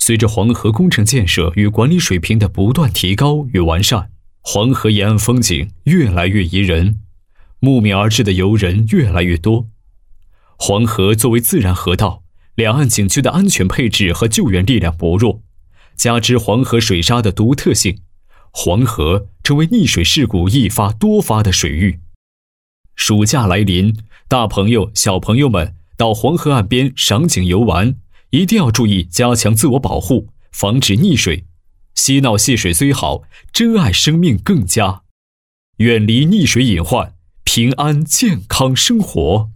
随着黄河工程建设与管理水平的不断提高与完善，黄河沿岸风景越来越宜人，慕名而至的游人越来越多。黄河作为自然河道，两岸景区的安全配置和救援力量薄弱，加之黄河水沙的独特性，黄河成为溺水事故易发多发的水域。暑假来临，大朋友小朋友们到黄河岸边赏景游玩，一定要注意加强自我保护，防止溺水。嬉闹戏水虽好，珍爱生命更佳。远离溺水隐患，平安健康生活。